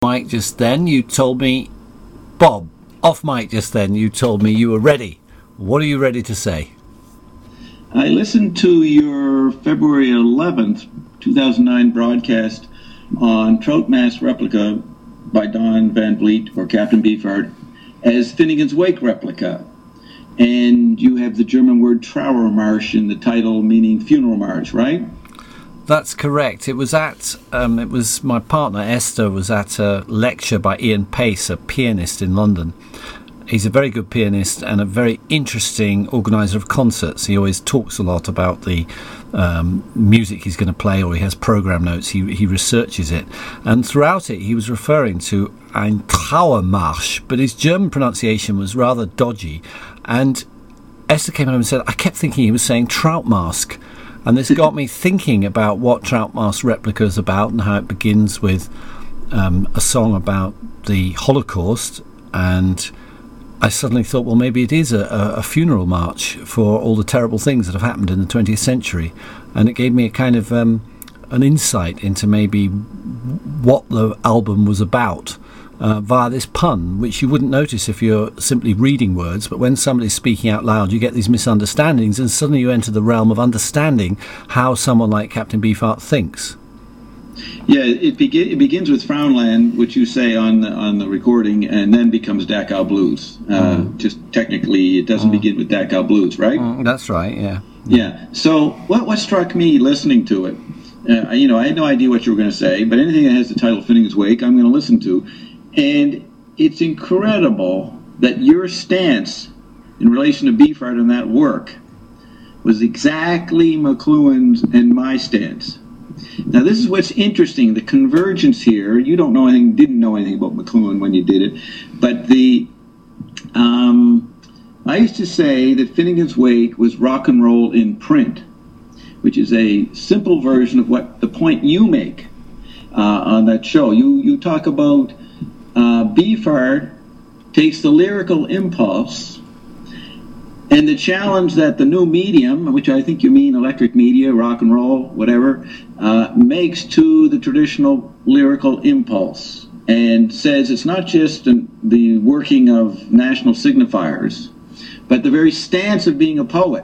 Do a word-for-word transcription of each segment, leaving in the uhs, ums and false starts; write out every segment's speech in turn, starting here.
Mic just then, you told me, Bob, off mic just then, you told me you were ready. What are you ready to say? I listened to your February eleventh, two thousand nine broadcast on Trout Mask Replica by Don Van Vliet or Captain Beefheart as Finnegan's Wake replica. And you have the German word Trauermarsch in the title, meaning funeral march, right? That's correct. It was at, um, it was my partner Esther was at a lecture by Ian Pace, a pianist in London. He's a very good pianist and a very interesting organiser of concerts. He always talks a lot about the um, music he's going to play, or he has program notes. He he researches it, and throughout it he was referring to ein Trauermarsch, but his German pronunciation was rather dodgy. And Esther came home and said, I kept thinking he was saying Trout Mask. And this got me thinking about what Trout Mask Replica is about and how it begins with um, a song about the Holocaust. And I suddenly thought, well, maybe it is a, a funeral march for all the terrible things that have happened in the twentieth century. And it gave me a kind of um, an insight into maybe what the album was about uh, via this pun, which you wouldn't notice if you're simply reading words. But when somebody's speaking out loud, you get these misunderstandings, and suddenly you enter the realm of understanding how someone like Captain Beefheart thinks. Yeah, it, begin, it begins with Frownland, which you say on the, on the recording, and then becomes Dachau Blues. Uh, mm. Just technically, it doesn't mm. begin with Dachau Blues, right? Mm, that's right, yeah. Yeah, so what, what struck me listening to it, uh, you know, I had no idea what you were going to say, but anything that has the title Finnegan's Wake, I'm going to listen to. And it's incredible that your stance in relation to Beefheart and that work was exactly McLuhan's and my stance. Now, this is what's interesting, the convergence here. You don't know anything, didn't know anything about McLuhan when you did it, but the um, I used to say that Finnegan's Wake was rock and roll in print, which is a simple version of what the point you make uh, on that show. You you talk about uh, Beefheart takes the lyrical impulse and the challenge that the new medium, which I think you mean electric media, rock and roll, whatever, uh, makes to the traditional lyrical impulse, and says it's not just an, the working of national signifiers, but the very stance of being a poet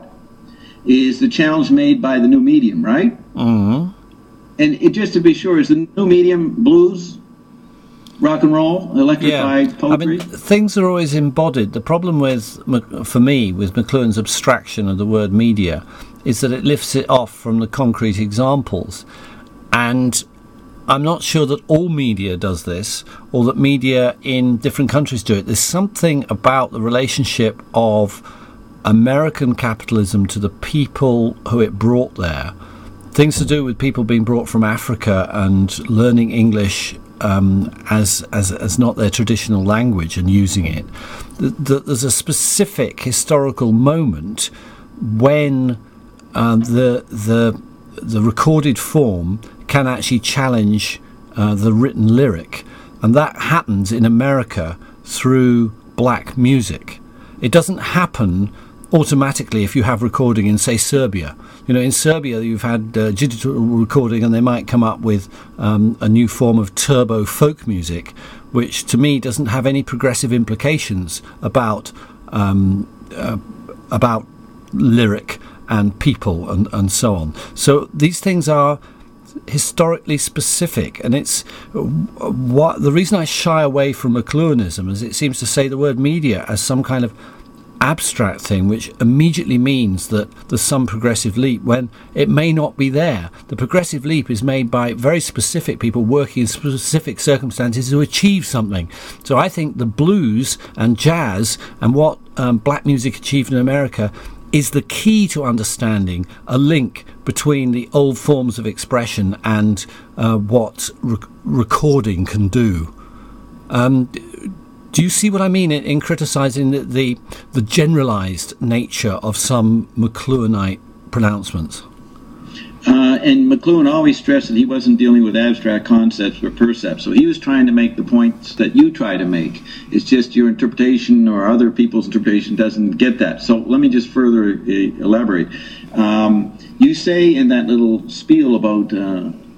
is the challenge made by the new medium, right? Mm-hmm. And it, just to be sure, is the new medium blues, rock and roll, electrified yeah. poetry? I mean, things are always embodied. The problem with, for me, with McLuhan's abstraction of the word media is that it lifts it off from the concrete examples. And I'm not sure that all media does this, or that media in different countries do it. There's something about the relationship of American capitalism to the people who it brought there. Things to do with people being brought from Africa and learning English Um, as, as as not their traditional language and using it. The, the, there's a specific historical moment when um, the the the recorded form can actually challenge uh, the written lyric, and that happens in America through black music. It doesn't happen automatically if you have recording in, say, Serbia. You know, in Serbia you've had uh, digital recording, and they might come up with um, a new form of turbo folk music, which to me doesn't have any progressive implications about um, uh, about lyric and people and, and so on. So these things are historically specific, and it's what the reason I shy away from McLuhanism is it seems to say the word media as some kind of abstract thing, which immediately means that there's some progressive leap when it may not be there. The progressive leap is made by very specific people working in specific circumstances to achieve something. So I think the blues and jazz and what um, black music achieved in America is the key to understanding a link between the old forms of expression and uh, what re- recording can do. Um, Do you see what I mean in, in criticising the, the the generalised nature of some McLuhanite pronouncements? Uh, and McLuhan always stressed that he wasn't dealing with abstract concepts or percepts, so he was trying to make the points that you try to make. It's just your interpretation or other people's interpretation doesn't get that. So let me just further uh, elaborate. Um, you say in that little spiel about uh,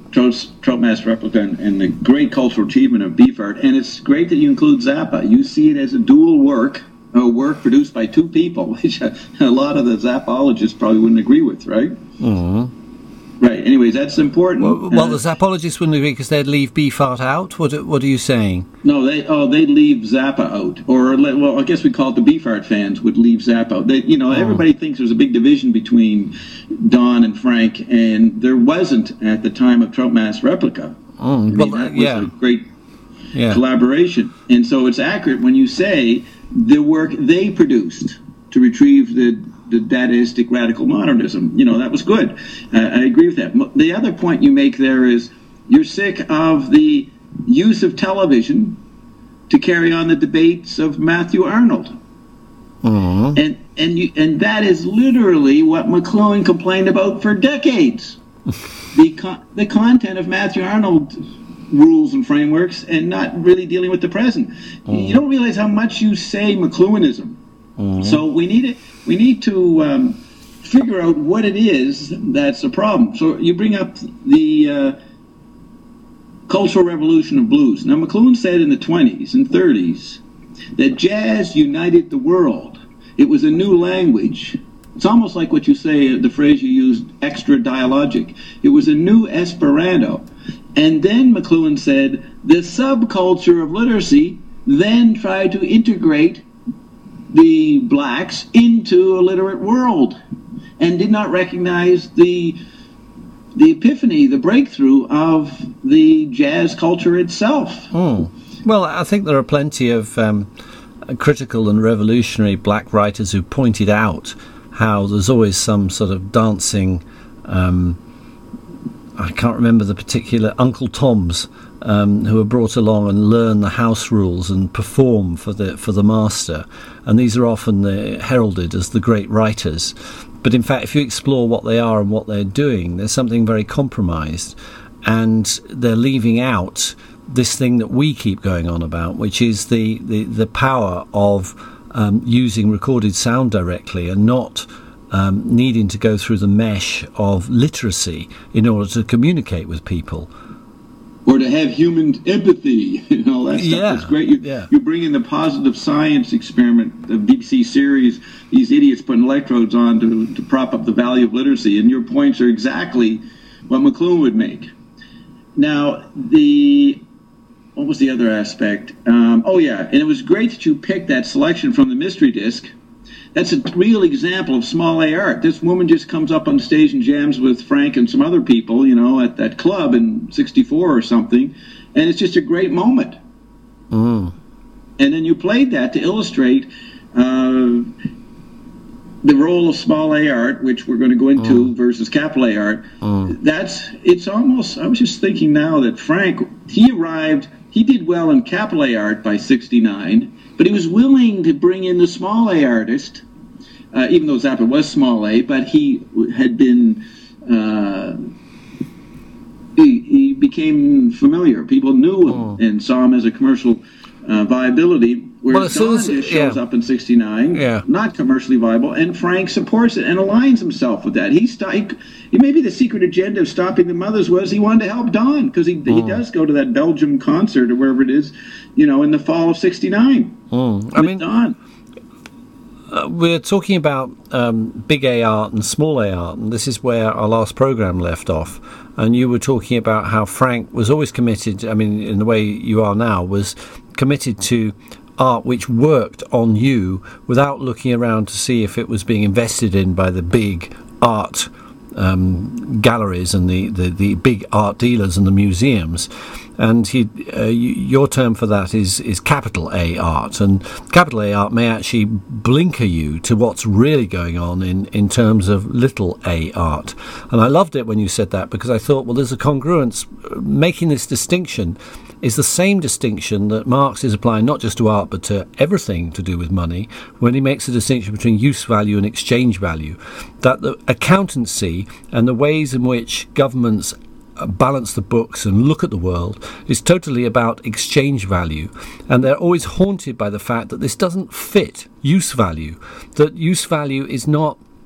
Trout Mask Replica and, and the great cultural achievement of beef art. And it's great that you include Zappa. You see it as a dual work, a work produced by two people, which a lot of the Zappologists probably wouldn't agree with, right? Mm-hmm. Right. Anyways, that's important. Well, well uh, the Zappologists wouldn't agree because they'd leave beef art out. What What are you saying? No, they oh they'd leave Zappa out, or well, I guess we call it the beef art fans would leave Zappa out. They, you know, oh. everybody thinks there's a big division between Don and Frank, and there wasn't at the time of Trout Mask Replica. Oh, I mean, well, that was yeah. a great yeah. collaboration, and so it's accurate when you say the work they produced to retrieve the. the Dadaistic radical modernism. You know, that was good. Uh, I agree with that. The other point you make there is you're sick of the use of television to carry on the debates of Matthew Arnold. Mm-hmm. And and you and that is literally what McLuhan complained about for decades. the con- the content of Matthew Arnold rules and frameworks and not really dealing with the present. Mm-hmm. You don't realize how much you say McLuhanism. Mm-hmm. So we need it. We need to um, figure out what it is that's a problem. So you bring up the uh, Cultural Revolution of Blues. Now, McLuhan said in the twenties and thirties that jazz united the world. It was a new language. It's almost like what you say, the phrase you used, extra dialogic. It was a new Esperanto. And then McLuhan said the subculture of literacy then tried to integrate the blacks into a literate world and did not recognize the the epiphany, the breakthrough of the jazz culture itself. Mm. Well, I think there are plenty of um, critical and revolutionary black writers who pointed out how there's always some sort of dancing, um, I can't remember the particular, Uncle Toms, Um, who are brought along and learn the house rules and perform for the for the master, and these are often the, heralded as the great writers. But in fact, if you explore what they are and what they're doing, there's something very compromised, and they're leaving out this thing that we keep going on about, which is the the, the power of um, using recorded sound directly and not um, needing to go through the mesh of literacy in order to communicate with people. Or to have human empathy, and all that stuff. Yeah, It's great. You, yeah. you bring in the positive science experiment, the B B C series, these idiots putting electrodes on to, to prop up the value of literacy, and your points are exactly what McLuhan would make. Now, the what was the other aspect? Um, oh, yeah, and it was great that you picked that selection from the Mystery Disc. That's a real example of small A art. This woman just comes up on stage and jams with Frank and some other people, you know, at that club in sixty-four or something, and it's just a great moment. Mm. And then you played that to illustrate uh, the role of small A art, which we're going to go into, mm. versus capital A art. Mm. That's, it's almost, I was just thinking now that Frank, he arrived, he did well in capital A art by sixty-nine, but he was willing to bring in the small A artist, uh, even though Zappa was small A, but he had been, uh, he, he became familiar. People knew him oh. and saw him as a commercial uh, viability, whereas well, Don as, just shows yeah. up in sixty-nine, yeah. not commercially viable, and Frank supports it and aligns himself with that. He, st- he Maybe the secret agenda of stopping the mothers was he wanted to help Don, because he, oh. he does go to that Belgium concert or wherever it is, you know, in the fall of sixty-nine. Mm. I mean, Don. Uh, we're talking about um, big A art and small A art, and this is where our last programme left off. And you were talking about how Frank was always committed, I mean, in the way you are now, was committed to art which worked on you without looking around to see if it was being invested in by the big art um, galleries and the, the, the big art dealers and the museums. And he, uh, your term for that is, is capital A art, and capital A art may actually blinker you to what's really going on in, in terms of little A art. And I loved it when you said that, because I thought, well, there's a congruence. Making this distinction is the same distinction that Marx is applying not just to art but to everything to do with money, when he makes a distinction between use value and exchange value. That the accountancy and the ways in which governments balance the books and look at the world is totally about exchange value, and they're always haunted by the fact that this doesn't fit use value, that use value is not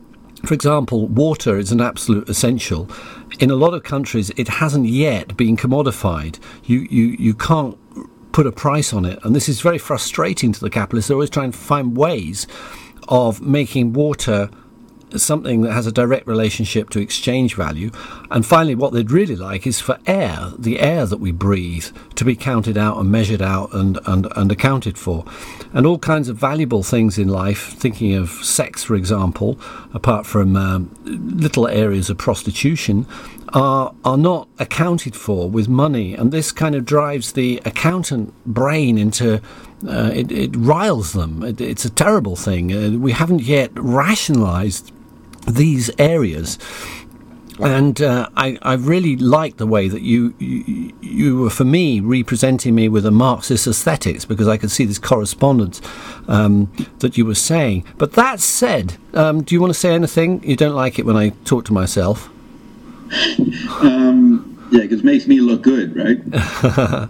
For example, water is an absolute essential. In a lot of countries, it hasn't yet been commodified. You, you, you can't put a price on it. And this is very frustrating to the capitalists. They're always trying to find ways of making water something that has a direct relationship to exchange value. And finally, what they'd really like is for air, the air that we breathe, to be counted out and measured out and, and, and accounted for. And all kinds of valuable things in life, thinking of sex, for example, apart from um, little areas of prostitution, are are not accounted for with money. And this kind of drives the accountant brain into uh, it, it riles them. It, it's a terrible thing. Uh, we haven't yet rationalized these areas. And uh, I, I really like the way that you, you you were, for me, representing me with a Marxist aesthetics, because I could see this correspondence um, that you were saying. But that said, um, do you want to say anything? You don't like it when I talk to myself? Um, yeah, because it makes me look good, right? uh,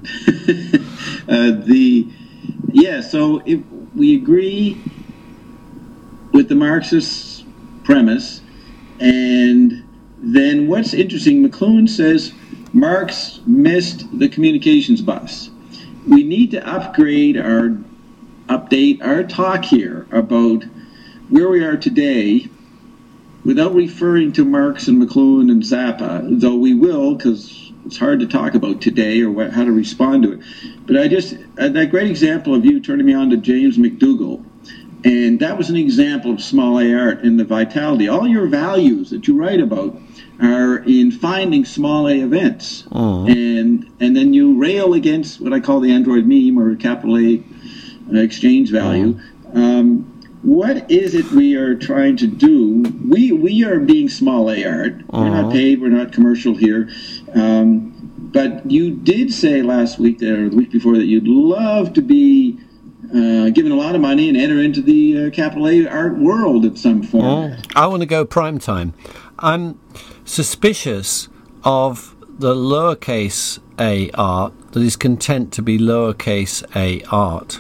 the yeah, so if we agree with the Marxist premise, and then what's interesting, McLuhan says Marx missed the communications bus. We need to upgrade our, update our talk here about where we are today without referring to Marx and McLuhan and Zappa, though we will, because it's hard to talk about today or what, how to respond to it. But I just, uh, that great example of you turning me on to James McDougall, and that was an example of small A art and the vitality. All your values that you write about are in finding small A events. Uh-huh. And and then you rail against what I call the Android meme, or capital A uh, exchange value. Uh-huh. Um, what is it we are trying to do? We we are being small A art. Uh-huh. We're not paid, we're not commercial here. Um, but you did say last week, or the week before, that you'd love to be Uh, given a lot of money and enter into the uh, capital A art world at some form. Oh, I want to go prime time. I'm suspicious of the lowercase a art that is content to be lowercase a art.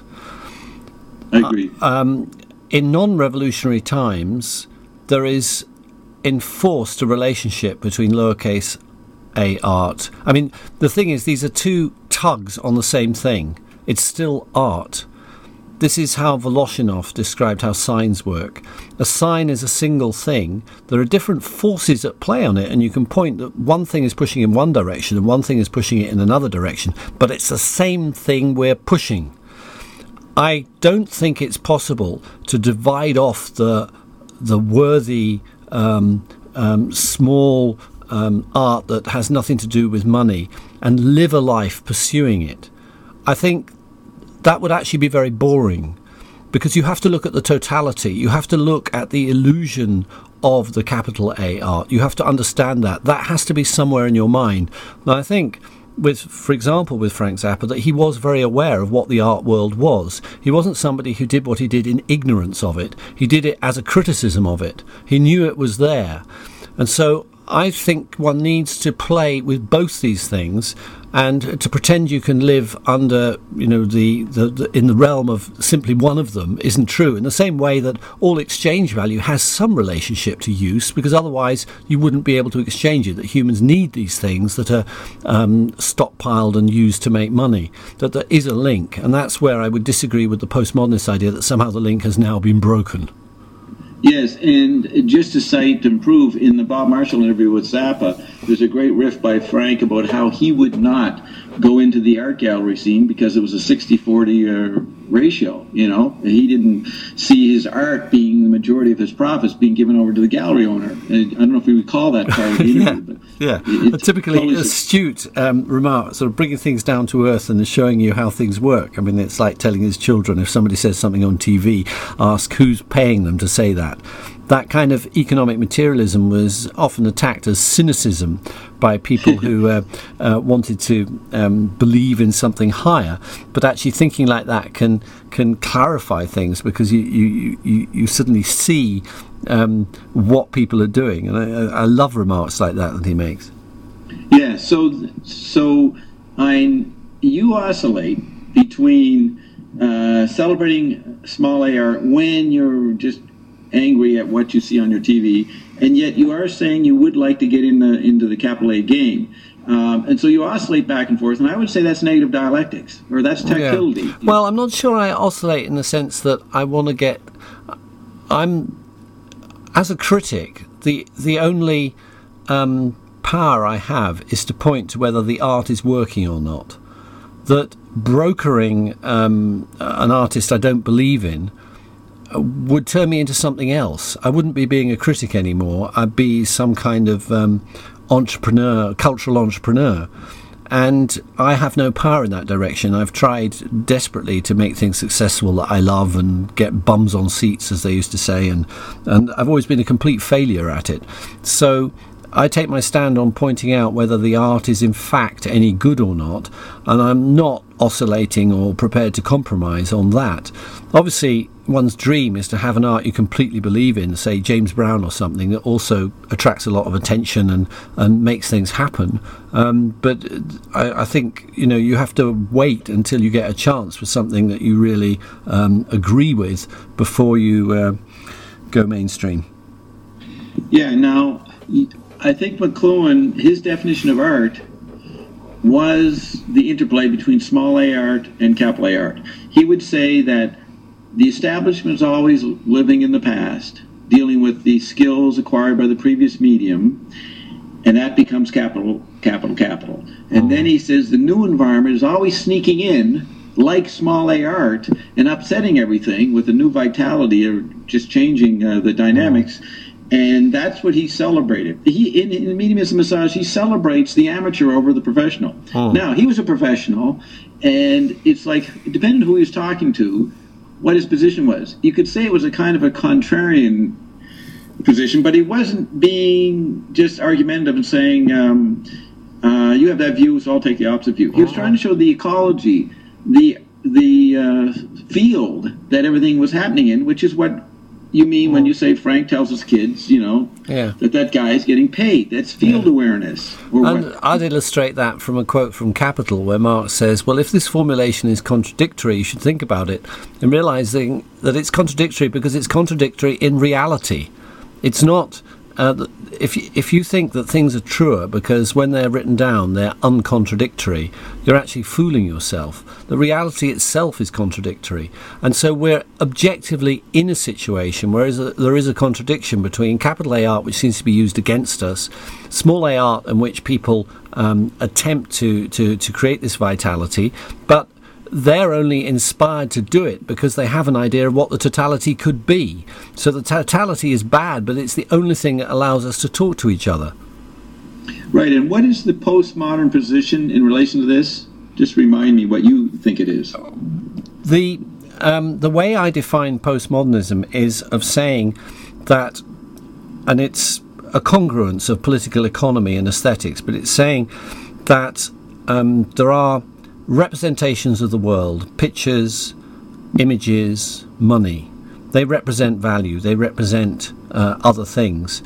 I agree. Uh, um, in non-revolutionary times, there is enforced a relationship between lowercase a art. I mean, the thing is, these are two tugs on the same thing. It's still art. This is how Voloshinov described how signs work. A sign is a single thing. There are different forces at play on it, and you can point that one thing is pushing in one direction and one thing is pushing it in another direction, but it's the same thing we're pushing. I don't think it's possible to divide off the the worthy um, um, small um, art that has nothing to do with money and live a life pursuing it. I think that would actually be very boring, because you have to look at the totality. You have to look at the illusion of the capital A art. You have to understand that. That has to be somewhere in your mind. Now, I think, with, for example, with Frank Zappa, that he was very aware of what the art world was. He wasn't somebody who did what he did in ignorance of it. He did it as a criticism of it. He knew it was there. And so I think one needs to play with both these things, and to pretend you can live under, you know, the, the, the in the realm of simply one of them isn't true. In the same way that all exchange value has some relationship to use, because otherwise you wouldn't be able to exchange it. That humans need these things that are um, stockpiled and used to make money. That there is a link, and that's where I would disagree with the postmodernist idea that somehow the link has now been broken. Yes, and just to cite and prove, in the Bob Marshall interview with Zappa, there's a great riff by Frank about how he would not go into the art gallery scene because it was a sixty forty uh, ratio, you know. He didn't see his art being the majority of his profits being given over to the gallery owner. I don't know if you recall that part of the interview. But yeah, a typically totally astute um, remark, sort of bringing things down to earth and showing you how things work. I mean, it's like telling his children, if somebody says something on T V, ask who's paying them to say that. That kind of economic materialism was often attacked as cynicism by people who uh, uh, wanted to um, believe in something higher. But actually thinking like that can can clarify things, because you you, you, you suddenly see um, what people are doing. And I, I love remarks like that that he makes. Yeah, so so I you oscillate between uh, celebrating small A art when you're just angry at what you see on your T V, and yet you are saying you would like to get in the, into the capital A game. Um, and so you oscillate back and forth, and I would say that's negative dialectics, or that's tactility. Yeah. Well, I'm not sure I oscillate in the sense that I want to get... I'm, as a critic, the, the only um, power I have is to point to whether the art is working or not. That brokering um, an artist I don't believe in would turn me into something else. I wouldn't be being a critic anymore. I'd be some kind of um, entrepreneur, cultural entrepreneur. And I have no power in that direction. I've tried desperately to make things successful that I love and get bums on seats, as they used to say, and, and I've always been a complete failure at it. So I take my stand on pointing out whether the art is in fact any good or not, and I'm not oscillating or prepared to compromise on that. Obviously, one's dream is to have an art you completely believe in, say James Brown or something, that also attracts a lot of attention and, and makes things happen. Um, but I, I think, you know, you have to wait until you get a chance for something that you really um, agree with before you uh, go mainstream. Yeah, now, I think McLuhan, his definition of art was the interplay between small a art and capital A art. He would say that the establishment is always living in the past, dealing with the skills acquired by the previous medium, and that becomes capital, capital, capital. And then he says the new environment is always sneaking in, like small a art, and upsetting everything with a new vitality or just changing uh, the dynamics. And that's what he celebrated. He, in, in the Mediumism Massage, he celebrates the amateur over the professional. Oh. Now, he was a professional, and it's like, depending on who he was talking to, what his position was. You could say it was a kind of a contrarian position, but he wasn't being just argumentative and saying, um, uh, you have that view, so I'll take the opposite view. He was trying to show the ecology, the, the uh, field that everything was happening in, which is what you mean when you say Frank tells his kids, you know, yeah. that that guy is getting paid. That's field yeah. awareness. Or and what? I'd illustrate that from a quote from Capital, where Marx says, well, if this formulation is contradictory, you should think about it, and realizing that it's contradictory because it's contradictory in reality. It's not... Uh, if you, if you think that things are truer because when they're written down they're uncontradictory, you're actually fooling yourself. The reality itself is contradictory, and so we're objectively in a situation where there is a contradiction between capital A art, which seems to be used against us, small a art in which people um, attempt to, to, to create this vitality, but they're only inspired to do it because they have an idea of what the totality could be. So the totality is bad, but it's the only thing that allows us to talk to each other. Right, and what is the postmodern position in relation to this? Just remind me what you think it is. The, um, the way I define postmodernism is of saying that, and it's a congruence of political economy and aesthetics, but it's saying that um, there are representations of the world, pictures, images, money. They represent value. They represent uh, other things.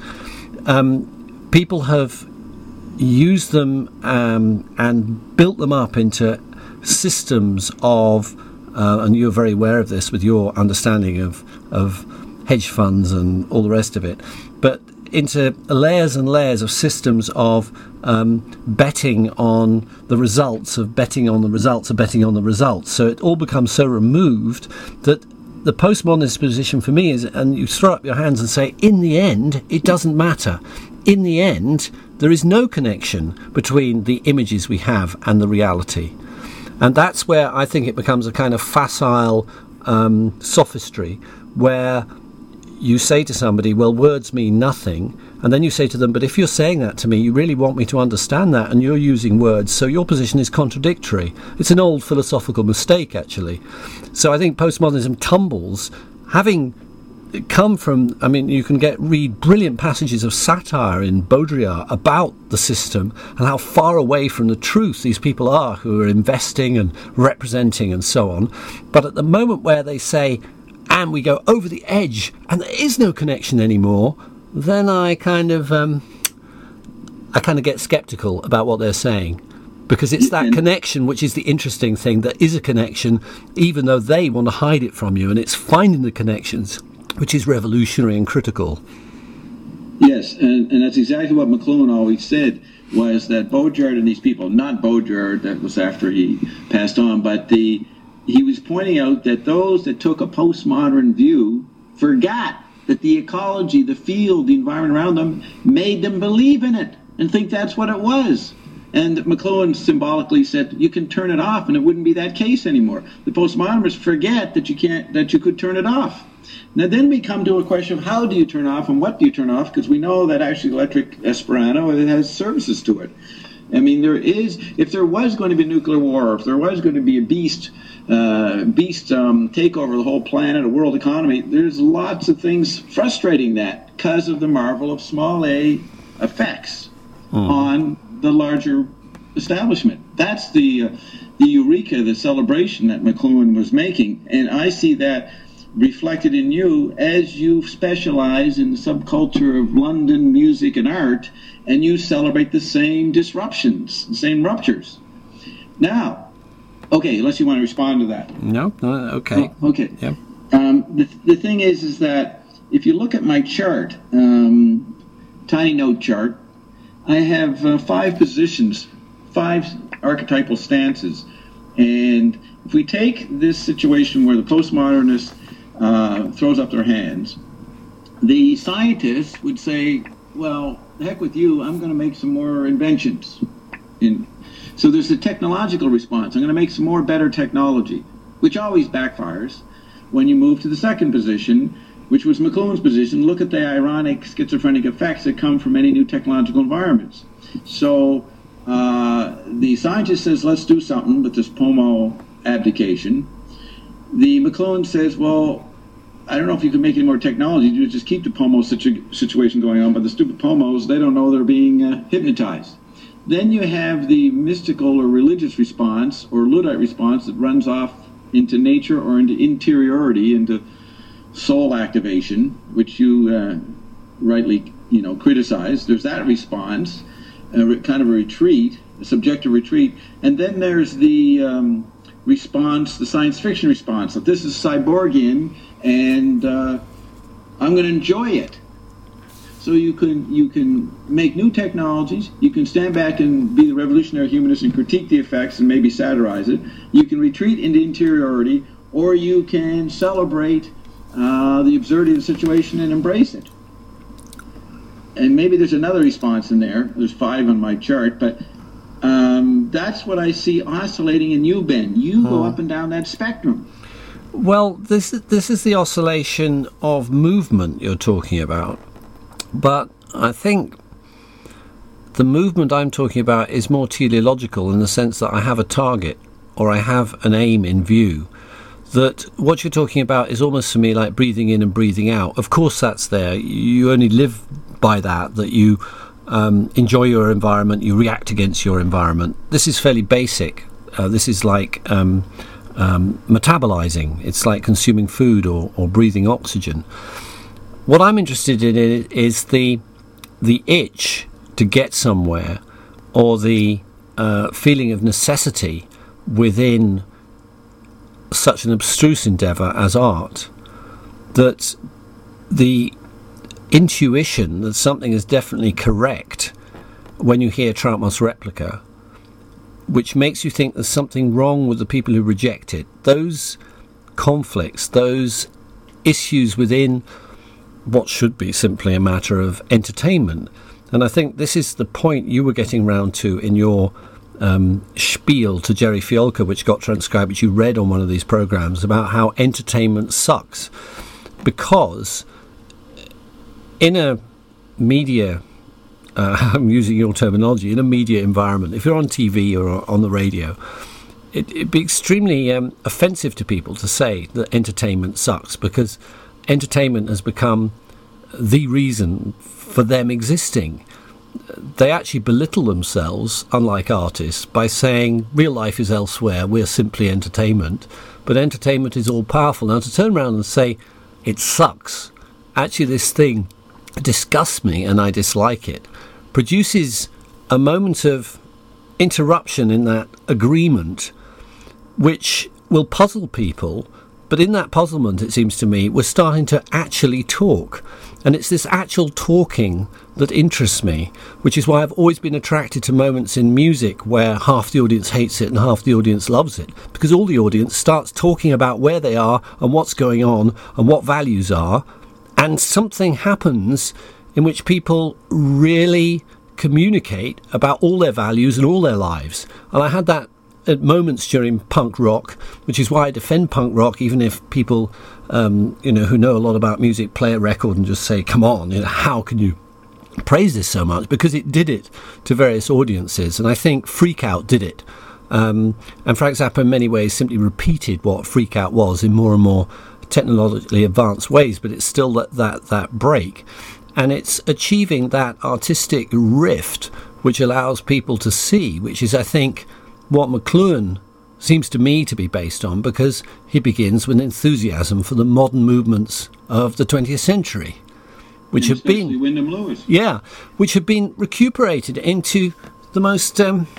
Um, people have used them um, and built them up into systems of, uh, and you're very aware of this with your understanding of, of hedge funds and all the rest of it, but into layers and layers of systems of um, betting on the results of betting on the results of betting on the results. So it all becomes so removed that the postmodernist position for me is, and you throw up your hands and say, in the end, it doesn't matter. In the end, there is no connection between the images we have and the reality. And that's where I think it becomes a kind of facile um, sophistry, where you say to somebody, well, words mean nothing, and then you say to them, but if you're saying that to me, you really want me to understand that, and you're using words, so your position is contradictory. It's an old philosophical mistake, actually. So I think postmodernism tumbles, having come from, I mean, you can get read brilliant passages of satire in Baudrillard about the system and how far away from the truth these people are who are investing and representing and so on. But at the moment where they say, and we go over the edge and there is no connection anymore, then I kind of um, I kind of get sceptical about what they're saying, because it's that connection which is the interesting thing, that is a connection even though they want to hide it from you, and it's finding the connections which is revolutionary and critical. Yes, and, and that's exactly what McLuhan always said, was that Baudrillard and these people, not Baudrillard, that was after he passed on, but the he was pointing out that those that took a postmodern view forgot that the ecology, the field, the environment around them made them believe in it and think that's what it was. And McLuhan symbolically said, you can turn it off and it wouldn't be that case anymore. The postmodernists forget that you can't, that you could turn it off. Now then we come to a question of how do you turn off and what do you turn off, because we know that actually electric Esperanto, it has services to it. I mean, there is, if there was going to be nuclear war, if there was going to be a beast, uh, beast um, takeover of the whole planet, a world economy, there's lots of things frustrating that because of the marvel of small a effects mm. on the larger establishment. That's the uh, the eureka, the celebration that McLuhan was making, and I see that reflected in you as you specialize in the subculture of London music and art, and you celebrate the same disruptions, the same ruptures. Now, okay, unless you want to respond to that. No, no okay. Oh, okay. Yep. Um, the, the thing is, is that if you look at my chart, um, tiny note chart, I have uh, five positions, five archetypal stances. And if we take this situation where the postmodernist uh, throws up their hands, the scientists would say, well, the heck with you, I'm going to make some more inventions. In, so there's a technological response. I'm going to make some more better technology, which always backfires when you move to the second position, which was McLuhan's position. Look at the ironic schizophrenic effects that come from any new technological environments. So uh, the scientist says, let's do something with this P O M O abdication. The McLuhan says, well, I don't know if you can make any more technology. You just keep the P O M O situ- situation going on, but the stupid P O M Os, they don't know they're being uh, hypnotized. Then you have the mystical or religious response or Luddite response that runs off into nature or into interiority, into soul activation, which you uh, rightly, you know, criticize. There's that response, a re- kind of a retreat, a subjective retreat, and then there's the um, response, the science fiction response. That this is cyborgian, and uh, I'm going to enjoy it. So you can you can make new technologies. You can stand back and be the revolutionary humanist and critique the effects and maybe satirize it. You can retreat into interiority, or you can celebrate Uh, the absurdity of the situation and embrace it. And maybe there's another response in there. There's five on my chart, but um, that's what I see oscillating in you, Ben. You hmm. go up and down that spectrum. Well, this this is the oscillation of movement you're talking about, but I think the movement I'm talking about is more teleological in the sense that I have a target or I have an aim in view. That what you're talking about is almost to me like breathing in and breathing out. Of course that's there. You only live by that, that you um, enjoy your environment, you react against your environment. This is fairly basic. Uh, this is like um, um, metabolizing. It's like consuming food or, or breathing oxygen. What I'm interested in is the, the itch to get somewhere, or the uh, feeling of necessity within such an abstruse endeavour as art, that the intuition that something is definitely correct when you hear Troutmouse Replica, which makes you think there's something wrong with the people who reject it, those conflicts, those issues within what should be simply a matter of entertainment. And I think this is the point you were getting round to in your Um, spiel to Jerry Fiolka, which got transcribed, which you read on one of these programs, about how entertainment sucks. Because in a media, uh, I'm using your terminology, in a media environment, if you're on T V or on the radio, it, it'd be extremely um, offensive to people to say that entertainment sucks, because entertainment has become the reason for them existing. They actually belittle themselves, unlike artists, by saying real life is elsewhere, we're simply entertainment, but entertainment is all powerful. Now, to turn around and say it sucks, actually this thing disgusts me and I dislike it, produces a moment of interruption in that agreement, which will puzzle people but in that puzzlement, it seems to me, we're starting to actually talk. And it's this actual talking that interests me, which is why I've always been attracted to moments in music where half the audience hates it and half the audience loves it, because all the audience starts talking about where they are and what's going on and what values are, and something happens in which people really communicate about all their values and all their lives. And I had that at moments during punk rock, which is why I defend punk rock, even if people, um, you know, who know a lot about music play a record and just say, come on, you know, how can you praise this so much? Because it did it to various audiences, and I think Freak Out did it. Um, and Frank Zappa in many ways simply repeated what Freak Out was in more and more technologically advanced ways, but it's still that, that, that break. And it's achieving that artistic rift which allows people to see, which is, I think, what McLuhan seems to me to be based on, because he begins with enthusiasm for the modern movements of the twentieth century, which have been Wyndham Lewis. Yeah, which have been recuperated into the most um,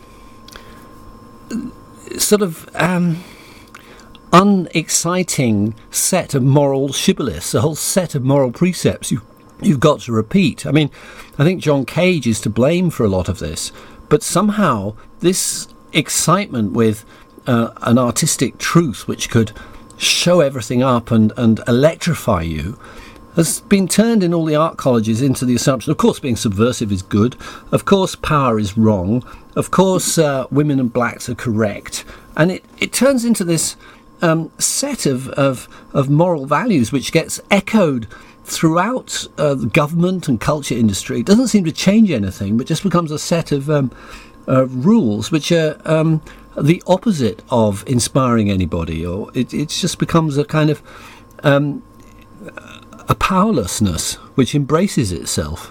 sort of um, unexciting set of moral shibboleths, a whole set of moral precepts you, you've got to repeat. I mean, I think John Cage is to blame for a lot of this, but somehow this excitement with uh, an artistic truth which could show everything up and, and electrify you has been turned in all the art colleges into the assumption, of course, being subversive is good, of course, power is wrong, of course, uh, women and blacks are correct, and it, it turns into this um, set of, of, of moral values which gets echoed throughout uh, the government and culture industry. It doesn't seem to change anything, but just becomes a set of um, uh, rules which are um, the opposite of inspiring anybody, or it, it just becomes a kind of um, a powerlessness which embraces itself.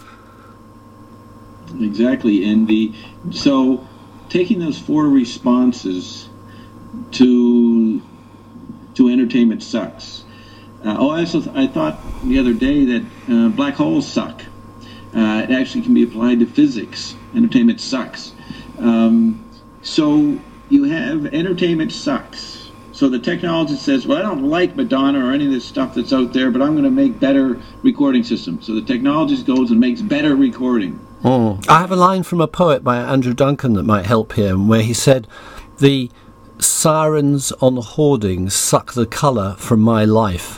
Exactly, and the so taking those four responses to to entertainment sucks. Uh, oh, I also th- I thought the other day that uh, black holes suck. Uh, it actually can be applied to physics. Entertainment sucks. Um, so you have entertainment sucks. So the technology says, well, I don't like Madonna or any of this stuff that's out there, but I'm going to make better recording systems. So the technology goes and makes better recording. Mm. I have a line from a poet by Andrew Duncan that might help here, where he said, the sirens on the hoardings suck the colour from my life.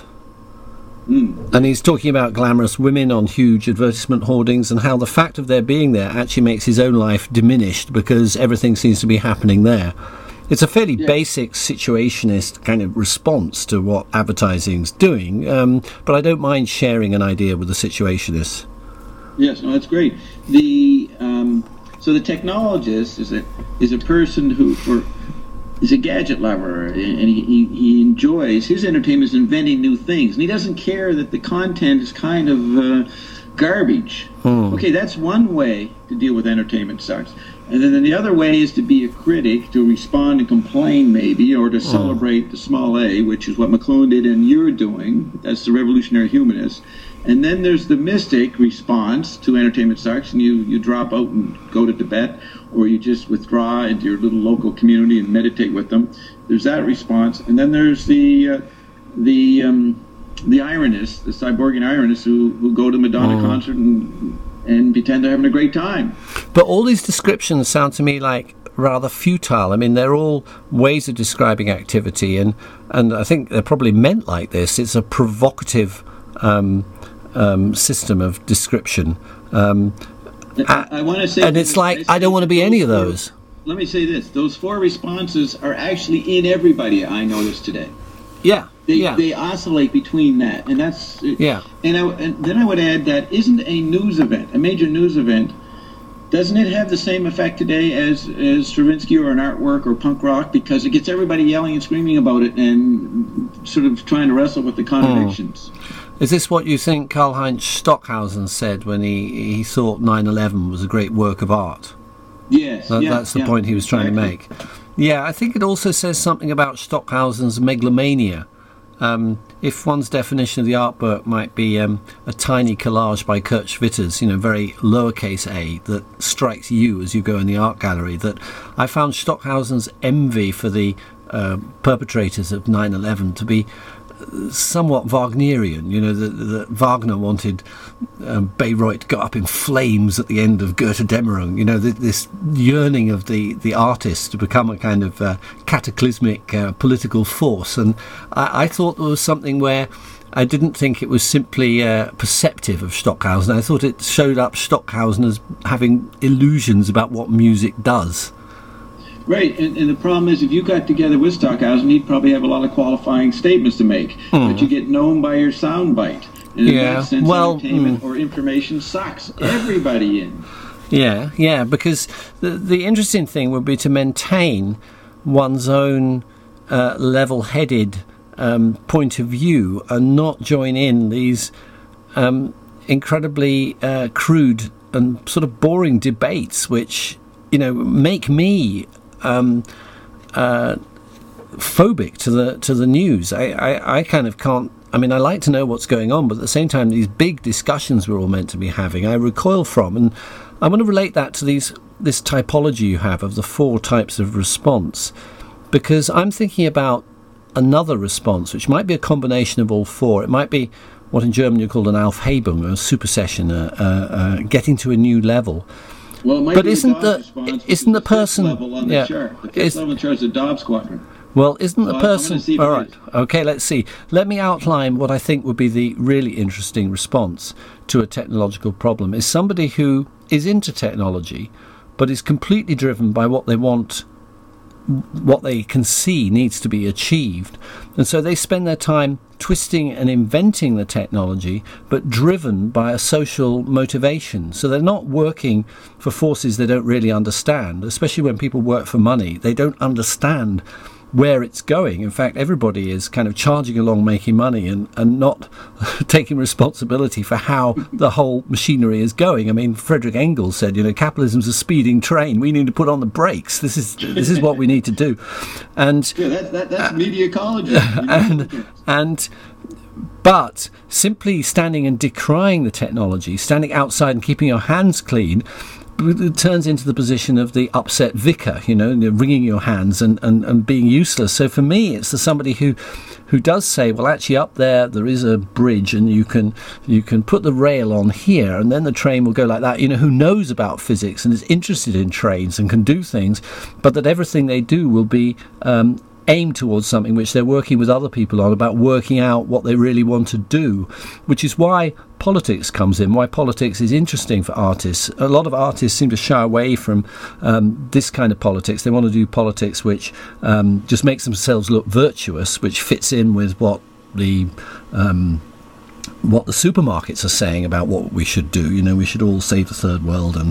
Mm. And he's talking about glamorous women on huge advertisement hoardings and how the fact of their being there actually makes his own life diminished because everything seems to be happening there. It's a fairly yeah. basic situationist kind of response to what advertising's doing, um, but I don't mind sharing an idea with the situationists. Yes, no, that's great. The um, so the technologist is a is a person who for is a gadget lover, and he, he, he enjoys his entertainment is inventing new things, and he doesn't care that the content is kind of uh, garbage. Hmm. Okay, that's one way to deal with entertainment sucks. And then the other way is to be a critic, to respond and complain maybe, or to celebrate oh. the small a, which is what McLuhan did and you're doing. That's the revolutionary humanist. And then there's the mystic response to entertainment sucks, and you, you drop out and go to Tibet, or you just withdraw into your little local community and meditate with them. There's that response. And then there's the uh, the um, the ironists, the cyborgian ironists who, who go to Madonna oh. concert and and pretend they're having a great time. But all these descriptions sound to me like rather futile. I mean, they're all ways of describing activity, and, and I think they're probably meant like this. It's a provocative um, um, system of description. Um, I, I want to say... And it's like, I don't want to be any of those. Four, let me say this. Those four responses are actually in everybody, I noticed today. Yeah. They, yeah. they oscillate between that, and that's yeah. And, I, and then I would add that isn't a news event, a major news event, doesn't it have the same effect today as as Stravinsky or an artwork or punk rock, because it gets everybody yelling and screaming about it and sort of trying to wrestle with the contradictions. Mm. Is this what you think Karl-Heinz Stockhausen said when he he thought nine eleven was a great work of art? Yes, that, yeah, that's the yeah, point he was trying exactly. to make. Yeah, I think it also says something about Stockhausen's megalomania. Um, if one's definition of the artwork might be um, a tiny collage by Kurt Schwitters, you know, very lowercase a, that strikes you as you go in the art gallery, that I found Stockhausen's envy for the uh, perpetrators of nine eleven to be somewhat Wagnerian. You know, that that Wagner wanted um, Bayreuth to go up in flames at the end of Götterdämmerung. You know, th- this yearning of the, the artist to become a kind of uh, cataclysmic uh, political force. And I, I thought there was something where I didn't think it was simply uh, perceptive of Stockhausen. I thought it showed up Stockhausen as having illusions about what music does. Right, and, and the problem is if you got together with Stockhausen, he'd probably have a lot of qualifying statements to make. Mm. But you get known by your soundbite. And in yeah. that sense, well, entertainment mm. or information sucks everybody in. Yeah, yeah, because the, the interesting thing would be to maintain one's own uh, level-headed um, point of view and not join in these um, incredibly uh, crude and sort of boring debates which, you know, make me um, uh, phobic to the to the news. I, I, I kind of can't. I mean, I like to know what's going on, but at the same time, these big discussions we're all meant to be having, I recoil from, and I want to relate that to these this typology you have of the four types of response, because I'm thinking about another response, which might be a combination of all four. It might be what in German you call an Aufhebung, a supersession, a, a, a getting to a new level. Well, it might but be isn't the the isn't the, the person level on the yeah, chart? The fifth level chart is the Dobbs quadrant. Well, isn't the well, person all right? Okay, let's see. Let me outline what I think would be the really interesting response to a technological problem. Is somebody who is into technology, but is completely driven by what they want, what they can see needs to be achieved, and so they spend their time twisting and inventing the technology, but driven by a social motivation. So they're not working for forces they don't really understand, especially when people work for money. They don't understand where it's going. In fact, everybody is kind of charging along, making money, and, and not taking responsibility for how the whole machinery is going. I mean, Frederick Engels said, you know, capitalism's a speeding train. We need to put on the brakes. This is this is what we need to do. And yeah, that, that, that's uh, media ecology. and and but simply standing and decrying the technology, standing outside and keeping your hands clean, it turns into the position of the upset vicar, you know, wringing your hands and, and, and being useless. So for me, it's the somebody who who does say, well, actually up there there is a bridge and you can you can put the rail on here and then the train will go like that, you know, who knows about physics and is interested in trains and can do things, but that everything they do will be um, aimed towards something which they're working with other people on, about working out what they really want to do, which is why politics comes in, why politics is interesting for artists. A lot of artists seem to shy away from um, this kind of politics. They want to do politics which um, just makes themselves look virtuous, which fits in with what the um, what the supermarkets are saying about what we should do. You know, we should all save the third world and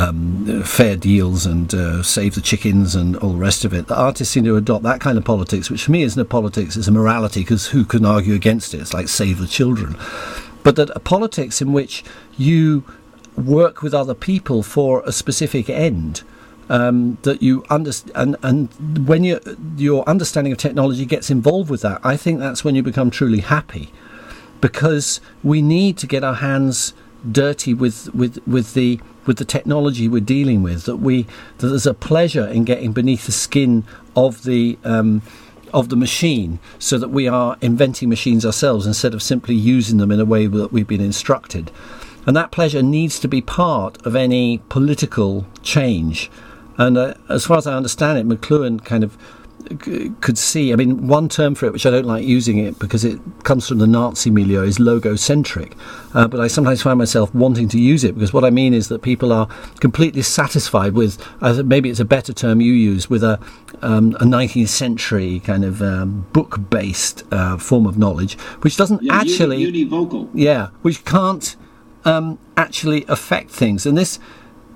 um, fair deals and uh, save the chickens and all the rest of it. The artists seem to adopt that kind of politics, which for me isn't a politics, it's a morality, because who can argue against it? It's like save the children. But that a politics in which you work with other people for a specific end, um, that you understand, and, and when you, your understanding of technology gets involved with that, I think that's when you become truly happy. Because we need to get our hands dirty with, with, with the with the technology we're dealing with. That we that there's a pleasure in getting beneath the skin of the um, of the machine, so that we are inventing machines ourselves instead of simply using them in a way that we've been instructed. And that pleasure needs to be part of any political change. And uh, as far as I understand it, McLuhan kind of could see, I mean, one term for it, which I don't like using it because it comes from the Nazi milieu, is logocentric. Uh, but I sometimes find myself wanting to use it, because what I mean is that people are completely satisfied with, uh, maybe it's a better term you use, with a, um, a nineteenth century kind of um, book-based uh, form of knowledge, which doesn't yeah, actually... Uni, univocal. Yeah, which can't um, actually affect things. And this,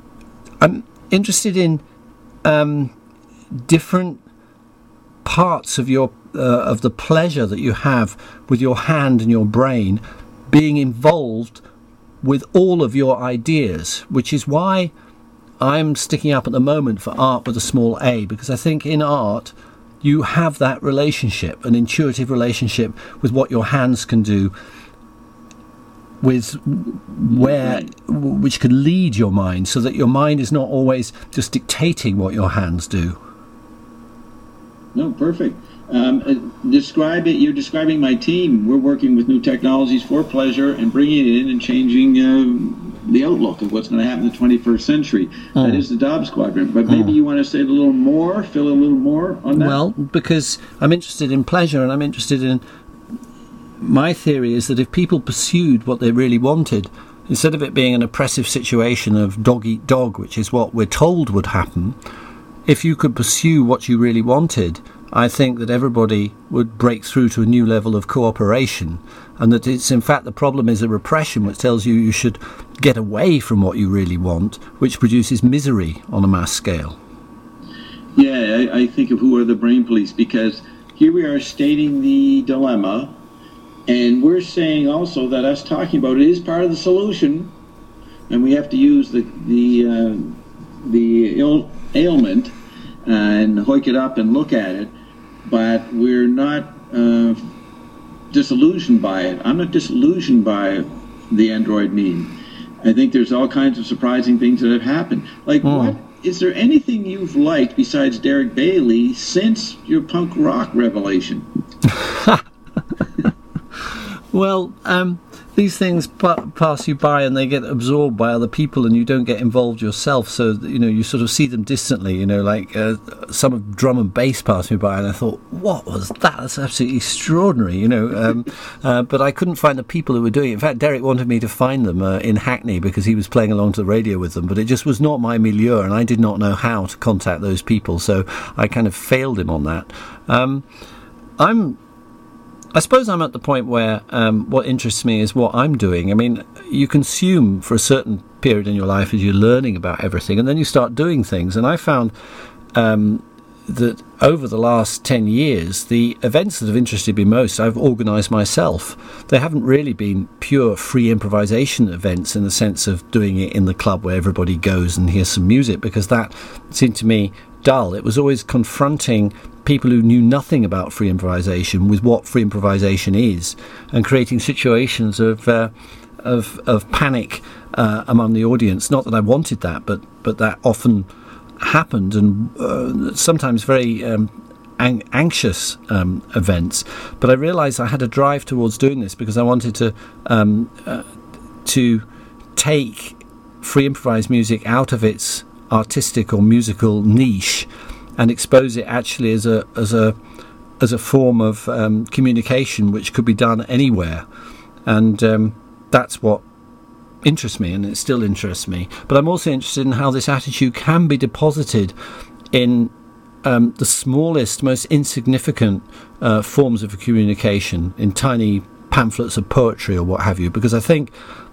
I'm interested in um, different parts of your uh, of the pleasure that you have with your hand and your brain being involved with all of your ideas, which is why I'm sticking up at the moment for art with a small a, because I think in art you have that relationship, an intuitive relationship with what your hands can do, with where which could lead your mind, so that your mind is not always just dictating what your hands do. No, perfect. Um, uh, describe it. You're describing my team. We're working with new technologies for pleasure and bringing it in and changing uh, the outlook of what's going to happen in the twenty-first century. Mm. That is the Dobbs Quadrant. But maybe mm. you want to say a little more, fill a little more on that? Well, because I'm interested in pleasure, and I'm interested in... My theory is that if people pursued what they really wanted, instead of it being an oppressive situation of dog eat dog, which is what we're told would happen, if you could pursue what you really wanted, I think that everybody would break through to a new level of cooperation, and that it's in fact the problem is a repression which tells you you should get away from what you really want, which produces misery on a mass scale. Yeah, I, I think of who are the brain police, because here we are stating the dilemma, and we're saying also that us talking about it is part of the solution, and we have to use the the uh, the ill, ailment and hoik it up and look at it, but we're not uh, disillusioned by it. I'm not disillusioned by the Android meme. I think there's all kinds of surprising things that have happened. Like, mm. what is there anything you've liked besides Derek Bailey since your punk rock revelation? Well, um, these things pa- pass you by and they get absorbed by other people, and you don't get involved yourself. So, you know, you sort of see them distantly. You know, like uh, some of drum and bass passed me by, and I thought, what was that? That's absolutely extraordinary, you know. Um, uh, but I couldn't find the people who were doing it. In fact, Derek wanted me to find them uh, in Hackney because he was playing along to the radio with them. But it just was not my milieu, and I did not know how to contact those people. So I kind of failed him on that. Um, I'm... I suppose I'm at the point where um, what interests me is what I'm doing. I mean, you consume for a certain period in your life as you're learning about everything, and then you start doing things. And I found um, that over the last ten years, the events that have interested me most, I've organised myself. They haven't really been pure free improvisation events in the sense of doing it in the club where everybody goes and hears some music, because that seemed to me dull. It was always confronting people who knew nothing about free improvisation with what free improvisation is, and creating situations of uh, of, of panic uh, among the audience. Not that I wanted that, but but that often happened, and uh, sometimes very um, ang- anxious um, events. But I realised I had a drive towards doing this because I wanted to um, uh, to take free improvised music out of its artistic or musical niche and expose it actually as a as a as a form of um, communication which could be done anywhere, and um, that's what interests me, and it still interests me. But I'm also interested in how this attitude can be deposited in um, the smallest, most insignificant uh, forms of communication, in tiny pamphlets of poetry or what have you, because I think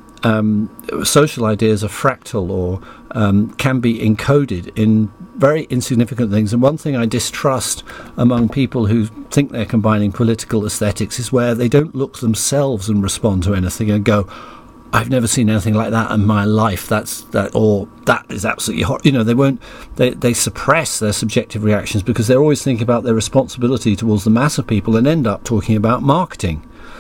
Um, social ideas are fractal, or um, can be encoded in very insignificant things. And one thing I distrust among people who think they're combining political aesthetics is where they don't look themselves and respond to anything and go, I've never seen anything like that in my life. That's that, or that is absolutely hot. You know, they won't. They they suppress their subjective reactions because they're always thinking about their responsibility towards the mass of people, and end up talking about marketing.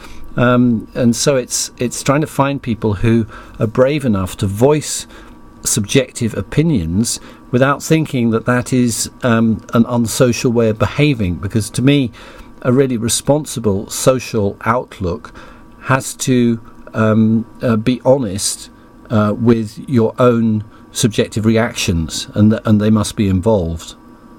Um, and so it's it's trying to find people who are brave enough to voice subjective opinions without thinking that that is um, an unsocial way of behaving. Because to me, a really responsible social outlook has to um, uh, be honest uh, with your own subjective reactions, and th- and they must be involved.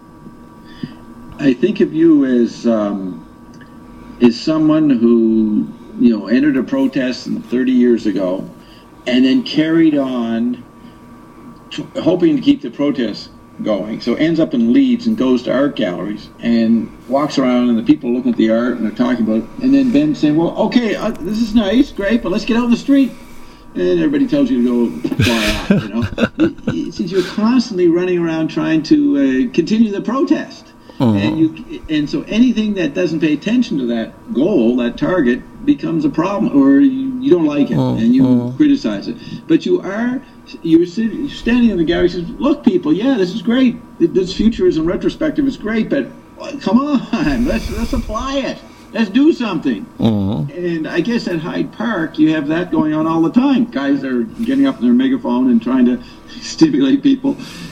I think of you as um, as someone who, you know, entered a protest thirty years ago, and then carried on, t- hoping to keep the protest going. So ends up in Leeds and goes to art galleries and walks around, and the people looking at the art and they're talking about it, and then Ben saying, "Well, okay, uh, this is nice, great, but let's get out in the street." And everybody tells you to go fly out. You know, since you're constantly running around trying to uh, continue the protest. Mm-hmm. And you, and so anything that doesn't pay attention to that goal, that target, becomes a problem, or you, you don't like it, mm-hmm. and you mm-hmm. criticize it. But you are, you're, sitting, you're standing in the gallery and says, "Look, people, yeah, this is great. This futurism retrospective is great, but come on, let's let's apply it. Let's do something." Mm-hmm. And I guess at Hyde Park, you have that going on all the time. Guys are getting up in their megaphone and trying to stimulate people.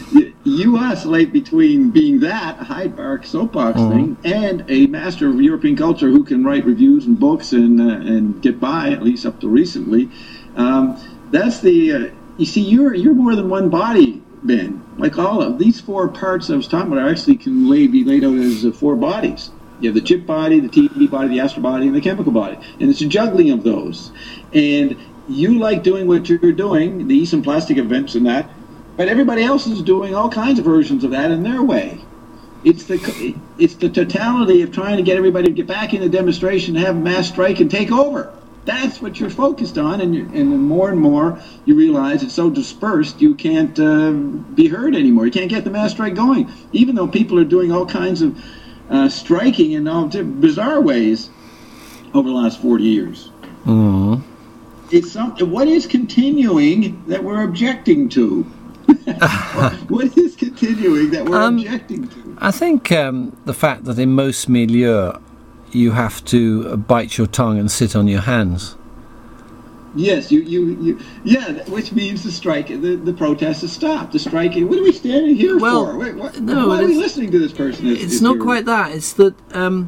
you oscillate between being that, a Hyde Park soapbox mm. thing, and a master of European culture who can write reviews and books and uh, and get by, at least up to recently. Um, that's the, uh, you see, you're you're more than one body, Ben. Like all of these four parts I was talking about are actually can lay, be laid out as uh, four bodies. You have the chip body, the T V body, the astral body, and the chemical body. And it's a juggling of those. And you like doing what you're doing, the Eastern Plastic events and that, but everybody else is doing all kinds of versions of that in their way. It's the it's the totality of trying to get everybody to get back in the demonstration, have a mass strike, and take over. That's what you're focused on, and, you're, and more and more you realize it's so dispersed you can't uh, be heard anymore. You can't get the mass strike going, even though people are doing all kinds of uh, striking in all bizarre ways over the last forty years. Mm. It's some, what is continuing that we're objecting to? What is continuing that we're um, objecting to? I think um, the fact that in most milieux you have to bite your tongue and sit on your hands. Yes, you, you, you yeah, which means the strike, the, the protest has stopped. The strike, what are we standing here well, for? Wait, what, no, why are we listening to this person? If, it's if not quite that. It's that um,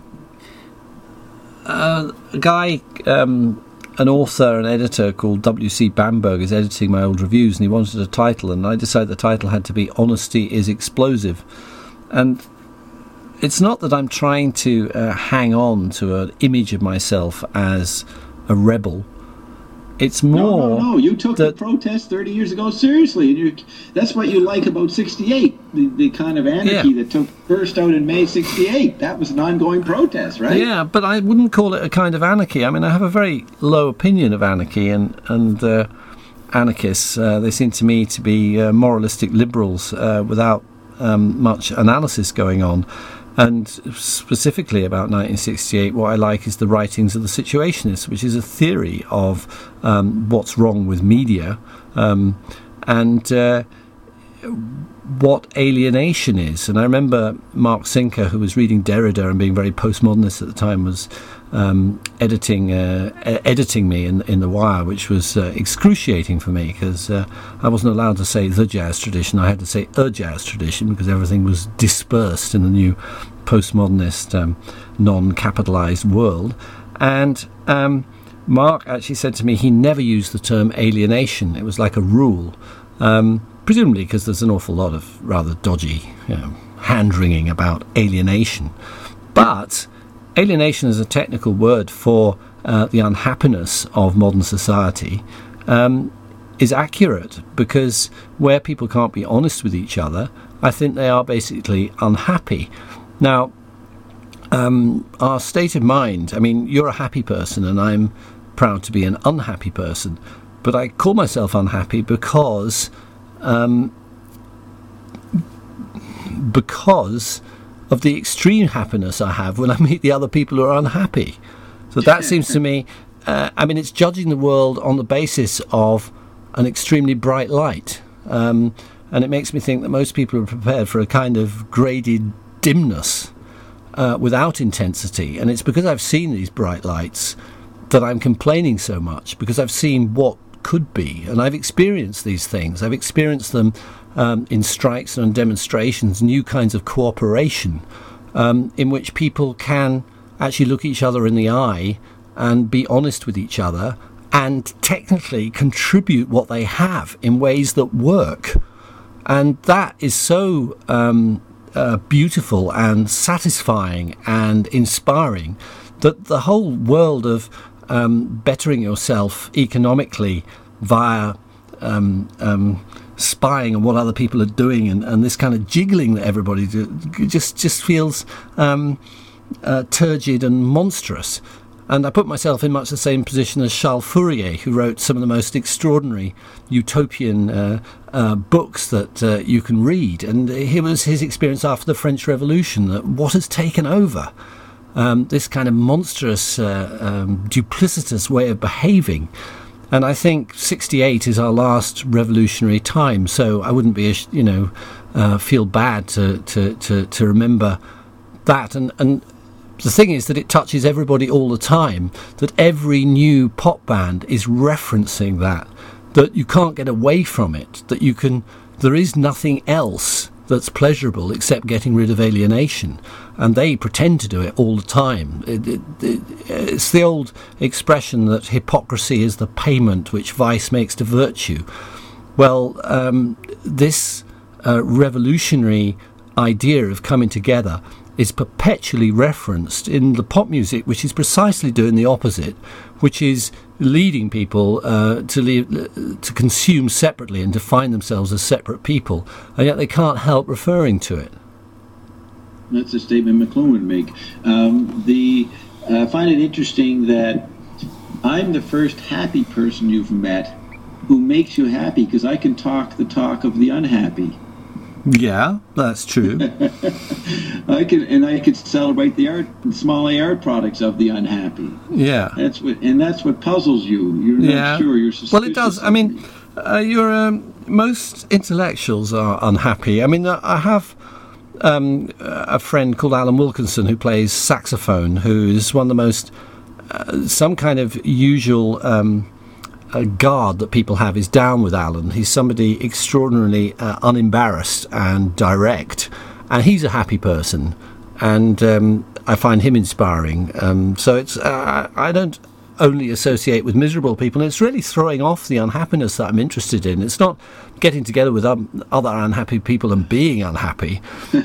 uh, a guy... Um, an author and editor called W C Bamberg is editing my old reviews, and he wanted a title, and I decided the title had to be Honesty is Explosive. And it's not that I'm trying to uh, hang on to an image of myself as a rebel. It's more... No, no, no. You took that, the protest thirty years ago seriously. And you, that's what you like about sixty-eight, the, the kind of anarchy yeah. that took first out in May sixty-eight. That was an ongoing protest, right? Yeah, but I wouldn't call it a kind of anarchy. I mean, I have a very low opinion of anarchy, and, and uh, anarchists, uh, they seem to me to be uh, moralistic liberals uh, without um, much analysis going on. And specifically about nineteen sixty-eight, what I like is the writings of the Situationists, which is a theory of um, what's wrong with media um, and uh, what alienation is. And I remember Mark Sinker, who was reading Derrida and being very postmodernist at the time, was um, editing uh, e- editing me in, in The Wire, which was uh, excruciating for me because uh, I wasn't allowed to say the jazz tradition. I had to say a jazz tradition because everything was dispersed in the new postmodernist um, non-capitalized world. And um, Mark actually said to me he never used the term alienation. It was like a rule, um, presumably because there's an awful lot of rather dodgy you know, hand-wringing about alienation. But alienation is a technical word for uh, the unhappiness of modern society, um, is accurate, because where people can't be honest with each other, I think they are basically unhappy. Now, um, our state of mind, I mean, you're a happy person and I'm proud to be an unhappy person, but I call myself unhappy because um, because of the extreme happiness I have when I meet the other people who are unhappy. So that seems to me, uh, I mean, it's judging the world on the basis of an extremely bright light. Um, and it makes me think that most people are prepared for a kind of graded dimness uh, without intensity. And it's because I've seen these bright lights that I'm complaining so much, because I've seen what could be. And I've experienced these things. I've experienced them Um, in strikes and demonstrations, new kinds of cooperation um, in which people can actually look each other in the eye and be honest with each other and technically contribute what they have in ways that work. And that is so um, uh, beautiful and satisfying and inspiring that the whole world of um, bettering yourself economically via um, um, spying on what other people are doing, and, and this kind of jiggling that everybody do, just just feels um, uh, turgid and monstrous. And I put myself in much the same position as Charles Fourier, who wrote some of the most extraordinary utopian uh, uh, books that uh, you can read. And here was his experience after the French Revolution, that what has taken over, um, this kind of monstrous, uh, um, duplicitous way of behaving. And I think sixty-eight is our last revolutionary time, so I wouldn't be, you know, uh, feel bad to, to, to, to remember that. And, and the thing is that it touches everybody all the time, that every new pop band is referencing that, that you can't get away from it, that you can, there is nothing else that's pleasurable except getting rid of alienation, and they pretend to do it all the time. It, it, it, it's the old expression that hypocrisy is the payment which vice makes to virtue. Well, um, this uh, revolutionary idea of coming together is perpetually referenced in the pop music, which is precisely doing the opposite, which is leading people uh, to leave, to consume separately and define themselves as separate people, and yet they can't help referring to it. That's a statement McLuhan would make. Um, the uh, I find it interesting that I'm the first happy person you've met who makes you happy, because I can talk the talk of the unhappy. Yeah, that's true. I could, and I could celebrate the art, small A art products of the unhappy. Yeah, that's what, and that's what puzzles you. You're not yeah. sure. You're suspicious. Well, it does. I mean, uh, you're um, most intellectuals are unhappy. I mean, I have um, a friend called Alan Wilkinson who plays saxophone, who is one of the most uh, some kind of usual. Um, A guard that people have is down with Alan. He's somebody extraordinarily uh, unembarrassed and direct, and he's a happy person, and um, I find him inspiring. Um, so it's uh, I don't only associate with miserable people. It's really throwing off the unhappiness that I'm interested in. It's not getting together with um, other unhappy people and being unhappy.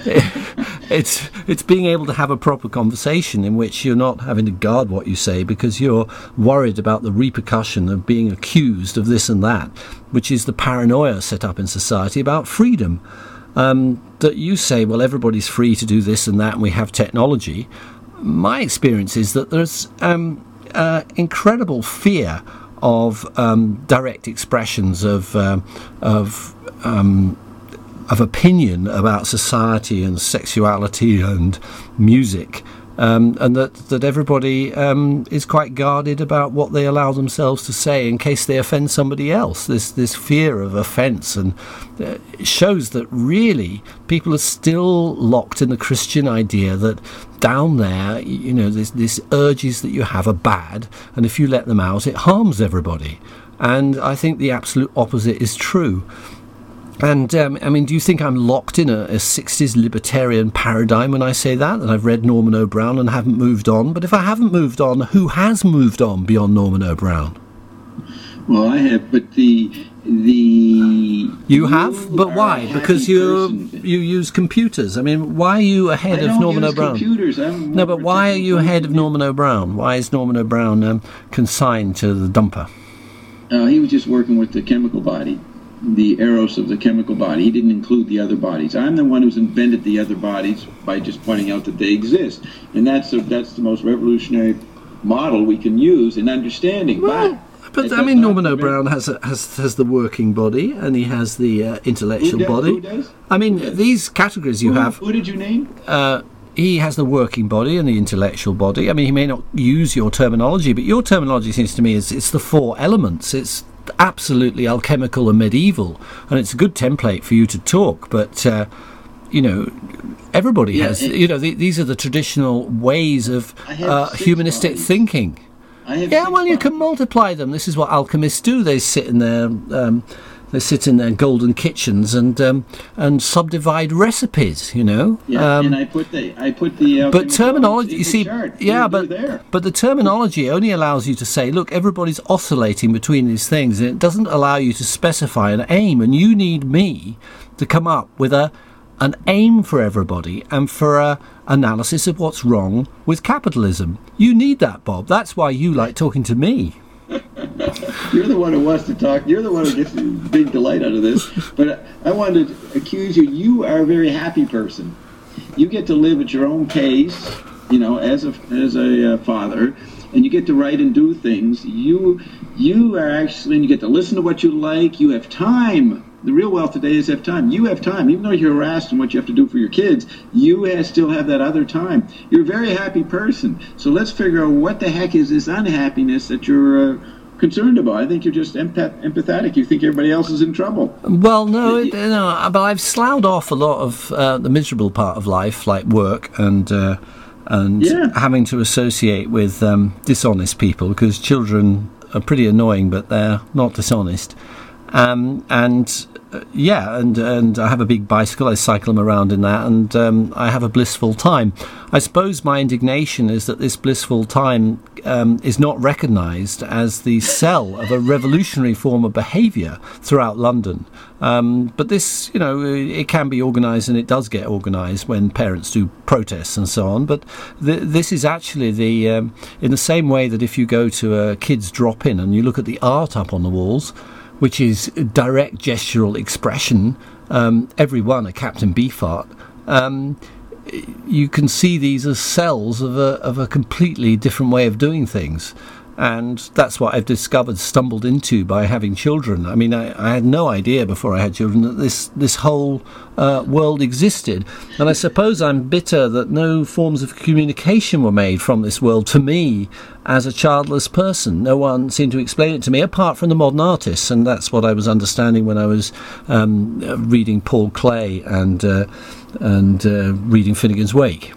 it's it's being able to have a proper conversation in which you're not having to guard what you say because you're worried about the repercussion of being accused of this and that, which is the paranoia set up in society about freedom. Um, that you say, well, everybody's free to do this and that, and we have technology. My experience is that there's um, uh, incredible fear of um, direct expressions of um, of um, of opinion about society and sexuality and music, um, and that that everybody um, is quite guarded about what they allow themselves to say in case they offend somebody else. This this fear of offence, and uh, shows that really people are still locked in the Christian idea that down there, you know, this this urges that you have are bad, and if you let them out, it harms everybody. And I think the absolute opposite is true. And, um, I mean, do you think I'm locked in a, a sixties libertarian paradigm when I say that? That I've read Norman O. Brown and haven't moved on? But if I haven't moved on, who has moved on beyond Norman O. Brown? Well, I have, but the... the You have? But why? Because you you use computers. I mean, why are you ahead I of don't Norman use O. Brown? Computers. I'm No, but why are you ahead of Norman O. Brown? Why is Norman O. Brown um, consigned to the dumper? Uh, he was just working with the chemical body, the eros of the chemical body. He didn't include the other bodies. I'm the one who's invented the other bodies by just pointing out that they exist, and that's a, that's the most revolutionary model we can use in understanding. Well, but, but I mean, Norman O. Brown has, a, has has the working body, and he has the uh, intellectual who does, body. Who does? I mean, Who does? These categories you who, have. Who did you name? Uh, he has the working body and the intellectual body. I mean, he may not use your terminology, but your terminology seems to me is it's the four elements. It's absolutely alchemical and medieval, and it's a good template for you to talk. But uh, you know, everybody yeah, has. it, You know, the, these are the traditional ways of uh, humanistic bodies. thinking. I have Yeah, six well, you bodies. can multiply them. This is what alchemists do. They sit in their um, they sit in their golden kitchens and um, and subdivide recipes. You know. Yeah, um, and I put the I put the. Uh, but terminology, you see, chart. yeah, They're but there. but the terminology only allows you to say, look, everybody's oscillating between these things, and it doesn't allow you to specify an aim. And you need me to come up with a an aim for everybody and for a analysis of what's wrong with capitalism. You need that, Bob. That's why you like talking to me. You're the one who wants to talk. You're the one who gets big delight out of this. But I wanted to accuse you. You are a very happy person. You get to live at your own pace, you know, as a as a uh, father, and you get to write and do things. You you are actually, and you get to listen to what you like. You have time. The real wealth today is have time. You have time. Even though you're harassed in what you have to do for your kids, you have, still have that other time. You're a very happy person. So let's figure out what the heck is this unhappiness that you're uh, concerned about. I think you're just empath- empathetic. You think everybody else is in trouble. Well, no, it, no, but I've sloughed off a lot of uh, the miserable part of life, like work and uh, and Yeah. having to associate with um, dishonest people, because children are pretty annoying, but they're not dishonest. Um, and yeah, and and I have a big bicycle. I cycle them around in that, and um, I have a blissful time. I suppose my indignation is that this blissful time um, is not recognised as the cell of a revolutionary form of behaviour throughout London. Um, but this, you know, it can be organised, and it does get organised when parents do protests and so on. But th- this is actually the um, in the same way that if you go to a kid's drop-in and you look at the art up on the walls, which is direct gestural expression, um, every one a Captain Beefheart, um, you can see these as cells of a of a completely different way of doing things. And that's what I've discovered, stumbled into by having children. I mean, I, I had no idea before I had children that this, this whole uh, world existed. And I suppose I'm bitter that no forms of communication were made from this world to me as a childless person. No one seemed to explain it to me, apart from the modern artists. And that's what I was understanding when I was um, reading Paul Klee and, uh, and uh, reading Finnegan's Wake.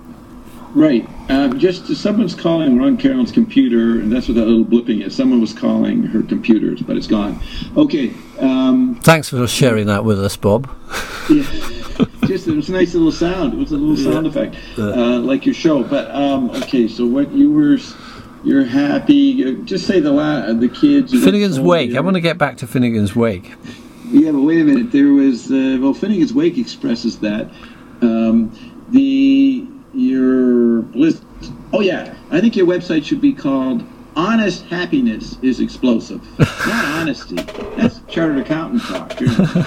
Right. Um, just someone's calling Ron Carroll's computer, and that's what that little blipping is. Someone was calling her computers, but it's gone. Okay. Um, Thanks for sharing that with us, Bob. Yeah. Just it was a nice little sound. It was a little sound yeah. effect, uh, like your show. But um, okay, so what you were, you're happy. Just say the la- the kids. Finnegan's Wake. I want to get back to Finnegan's Wake. Yeah, but wait a minute. There was uh, well, Finnegan's Wake expresses that um, the. Your bliss. Oh yeah, I think your website should be called "Honest Happiness is Explosive." Not honesty. That's chartered accountant talk.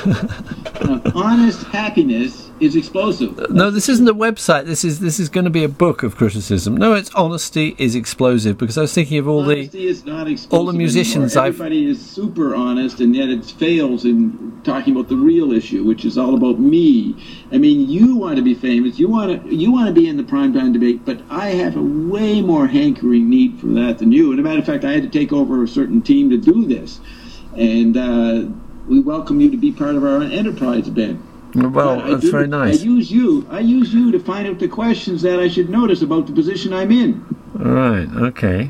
uh, honest happiness is explosive. That's no, this isn't a website. This is this is going to be a book of criticism. No, it's honesty is explosive, because I was thinking of all honesty the is not explosive all the musicians. I've everybody is super honest, and yet it fails in talking about the real issue, which is all about me. I mean, you want to be famous, you want to you want to be in the primetime debate, but I have a way more hankering need for that than you. And as a matter of fact, I had to take over a certain team to do this, and uh, we welcome you to be part of our enterprise, Ben. Well, that's do, very nice. I use you. I use you to find out the questions that I should notice about the position I'm in. All right. Okay.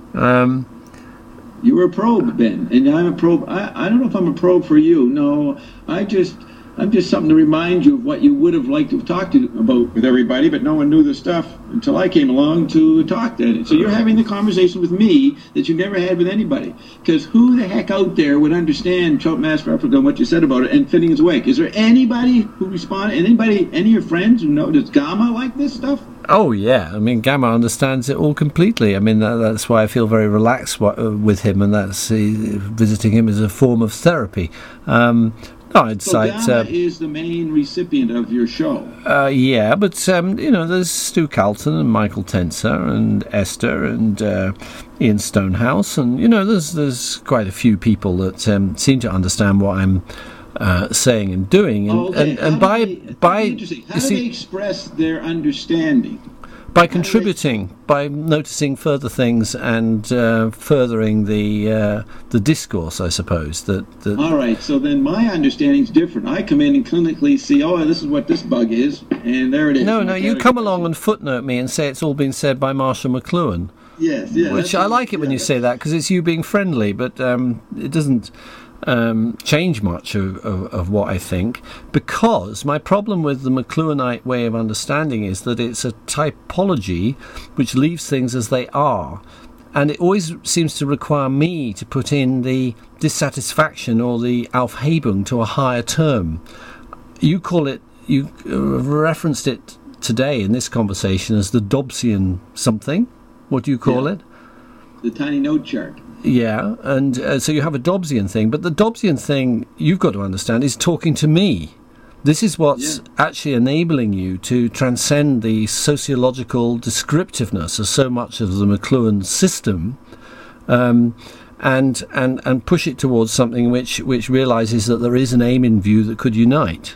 Um, You're a probe, Ben, and I'm a probe. I, I don't know if I'm a probe for you. No, I just I'm just something to remind you of what you would have liked to have talked to, about with everybody, but no one knew this stuff until I came along to talk to it. So you're having the conversation with me that you never had with anybody. Because who the heck out there would understand Choate Master Africa and what you said about it and Finnegan's Wake? Is there anybody who responded, anybody, any of your friends who know, does Gamma like this stuff? Oh, yeah. I mean, Gamma understands it all completely. I mean, that, that's why I feel very relaxed w- with him, and that's uh, visiting him as a form of therapy. Um, no, I'd so cite, Gamma uh, is the main recipient of your show. Uh, yeah, but, um, you know, there's Stu Calton and Michael Tenser and Esther and uh, Ian Stonehouse, and, you know, there's, there's quite a few people that um, seem to understand what I'm Uh, saying and doing, and, oh, okay. and, and how by they, by interesting. How you do see, they express their understanding? by contributing, by noticing further things and uh, furthering the uh, the discourse, I suppose. That, that all right. So then my understanding is different. I come in and clinically see, oh, this is what this bug is, and there it is. No, no, you come along and footnote me and say it's all been said by Marshall McLuhan. Yes, yeah. Which I like it when yeah, you say that, because it's you being friendly, but um, it doesn't um, change much of, of, of what I think, because my problem with the McLuhanite way of understanding is that it's a typology which leaves things as they are, and it always seems to require me to put in the dissatisfaction or the Aufhebung to a higher term. You call it, you referenced it today in this conversation as the Dobbsian something. What do you call yeah. it? The tiny note chart. Yeah, and uh, so you have a Dobbsian thing, but the Dobbsian thing, you've got to understand, is talking to me. This is what's yeah. actually enabling you to transcend the sociological descriptiveness of so much of the McLuhan system, um, and and and push it towards something which which realises that there is an aim in view that could unite.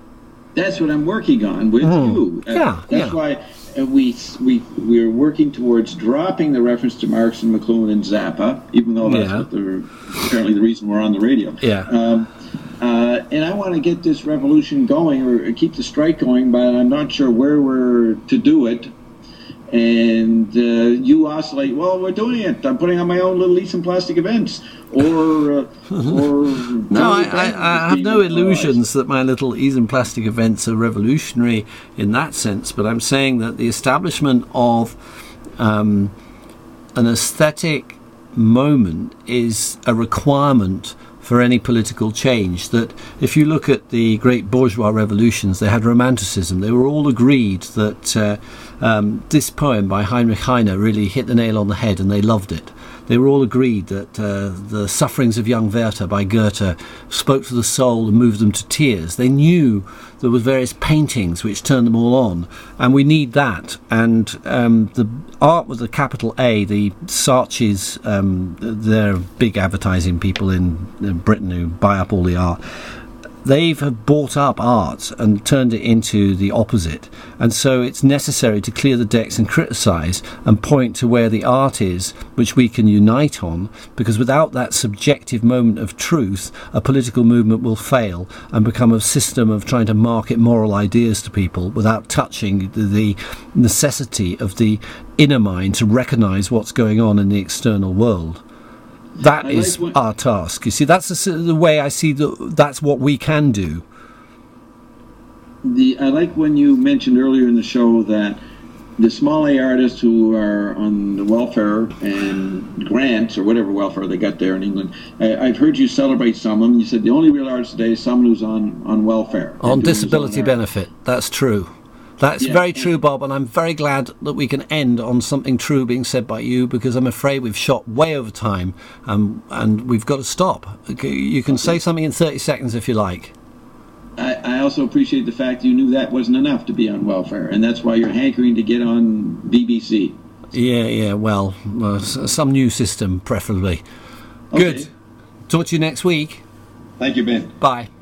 That's what I'm working on with mm. you. Uh, yeah, that's yeah. why. Uh, we we we're working towards dropping the reference to Marx and McLuhan and Zappa, even though that's yeah. what they're, apparently the reason we're on the radio. Yeah. Um, uh, and I want to get this revolution going, or keep the strike going, but I'm not sure where we're to do it. and uh, you oscillate. Well, we're doing it. I'm putting on my own little Eastern Plastic events, or uh, or no, I, I, I have no illusions that my little Eastern Plastic events are revolutionary in that sense. But I'm saying that the establishment of um, an aesthetic moment is a requirement for any political change. That if you look at the great bourgeois revolutions, they had romanticism. They were all agreed that uh, um, this poem by Heinrich Heine really hit the nail on the head, and they loved it. They were all agreed that uh, the sufferings of young Werther by Goethe spoke to the soul and moved them to tears. They knew there were various paintings which turned them all on, and we need that. And um, the art with a capital A, the Saatchis, um, they're big advertising people in, in Britain who buy up all the art. They've bought up art and turned it into the opposite. And so it's necessary to clear the decks and criticise and point to where the art is, which we can unite on, because without that subjective moment of truth, a political movement will fail and become a system of trying to market moral ideas to people without touching the necessity of the inner mind to recognise what's going on in the external world. That I is like our task. You see, that's the, the way I see the, that's what we can do. The I like when you mentioned earlier in the show that the small A artists who are on the welfare and grants or whatever welfare they got there in England, I, I've heard you celebrate some of them. You said the only real artist today is someone who's on, on welfare. On disability benefit. That's true. That's yeah, very true, Bob, and I'm very glad that we can end on something true being said by you, because I'm afraid we've shot way over time, um, and we've got to stop. You can okay. say something in thirty seconds if you like. I, I also appreciate the fact you knew that wasn't enough to be on welfare, and that's why you're hankering to get on B B C. Yeah, yeah, well, uh, some new system, preferably. Okay. Good. Talk to you next week. Thank you, Ben. Bye.